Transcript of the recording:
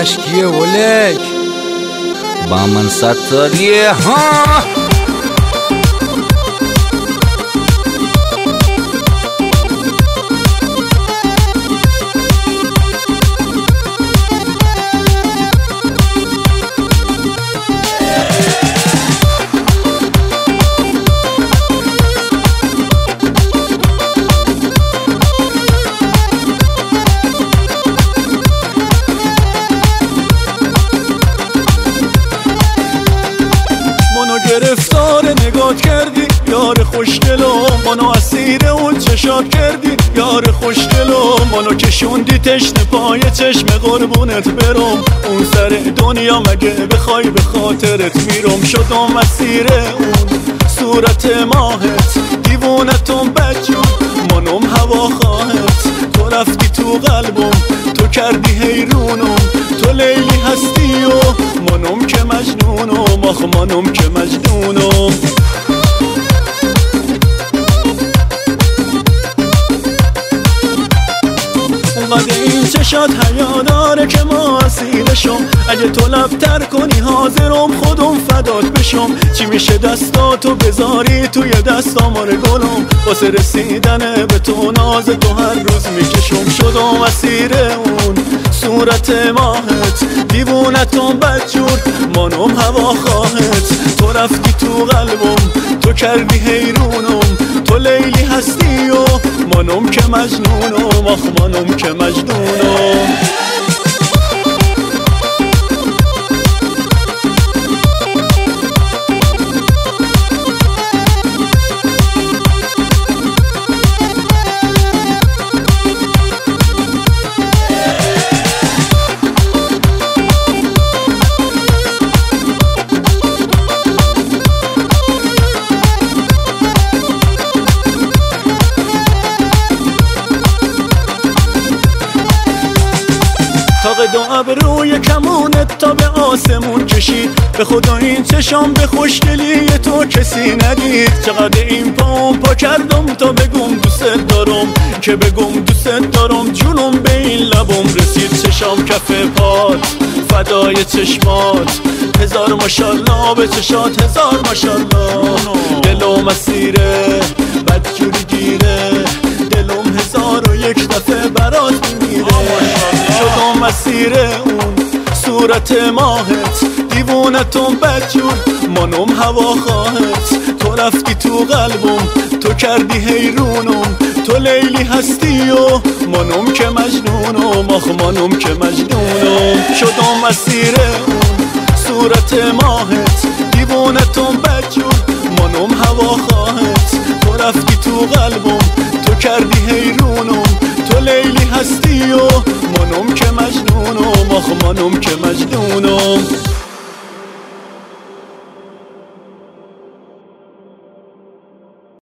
صداش کیه ولک؟ با من ستاریه ها. گرفتار نگات کردی یار خوشگلم، منو اسیر اون چشات کردی یار خوشگلم، منو کشوندی تشنه پای چشم قربونت برم، اون سر دنیا مگه بخوای به خاطرت میرم، شدم اسیر اون صورت ماهت، دیوونتم بدجور منم هوا خواهت، تو رفتی تو قلبم تو کردی حیرونم، تو لیلی هستی و منم که مجنونم، آخ منم که مجنونم. اونقدر این چشات حیا داره که ما اسیرشم، اگه تو لبتر کنی حاضرم خودم فدات بشم، چی میشه دستاتو بذاری توی دستام آره گلم، واسه رسیدن به تو ناز تو هر روز میکشم، شدم اسیر اون صورت ماهت، دیوونتم بدجور منم هوا خواهت، تو رفتی تو قلبم تو کردی حیرونم، تو لیلی هستی و منم که مجنونم، آخ منم که مجنونم. تاق دو ابروی کمونت تا به آسمون کشید، به خدا این چشام به خوشگلی تو کسی ندید، چقدر این پام پا کردم تا بگم دوست دارم، که بگم دوست دارم جونم به این لبم رسید، چشام کف پات فدای چشمات، هزار ماشالله به چشات هزار ماشالله، دلم اسیره بدجوری گیره، دلم 1001 دفعه برات میمیره، شدم اسیر اون صورت ماهت، دیوونتم بدجور منم هوا خواهت، تو رفتی تو قلبم تو کردی حیرونم، تو لیلی هستی و منم که مجنونم، آخ منم که مجنونم، شدم اسیر اون صورت ماهت، دیوونتم بدجور منم هوا خواهت، تو رفتی تو قلبم تو کردی حیرونم، تو لیلی هستی و منم که مجنونم، آخ منم که مجنونم.